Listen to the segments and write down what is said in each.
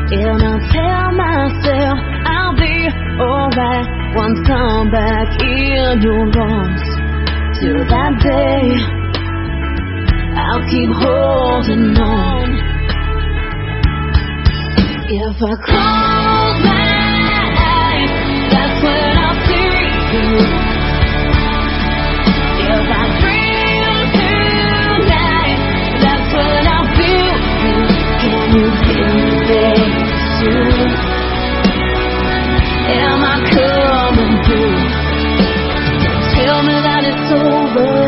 And I tell myself I'll be alright once I'm back in your arms. Till that day, I'll keep holding on. If I close my eyes, that's when I'll see you. If I dream tonight, that's when I'll feel you. Can you feel me, baby, too? Am I coming through? Tell me that it's over.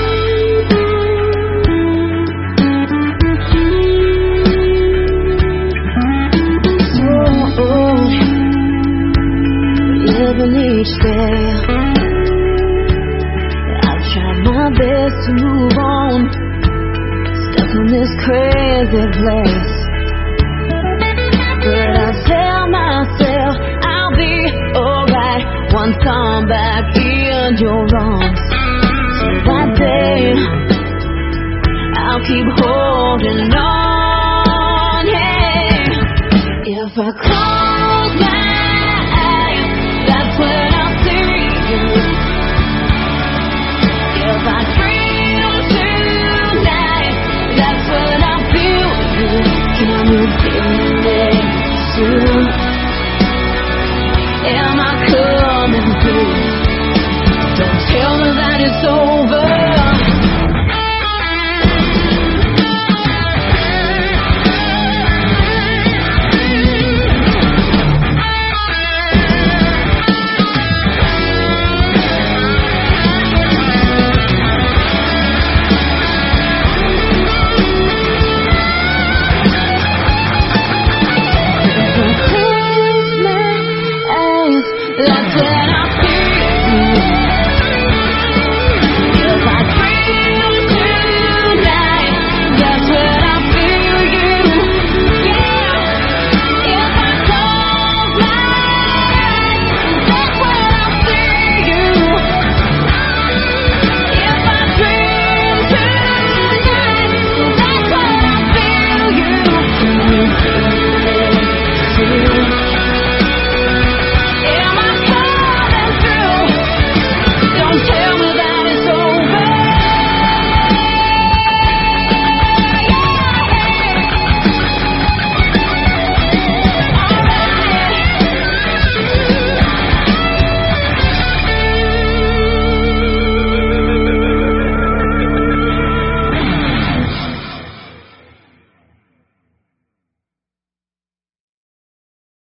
Living each day, I've tried my best to move on, stuck in this crazy place. But I tell myself I'll be alright once I'm back in your arms. Till that day, I'll keep holding on. Yeah. If I call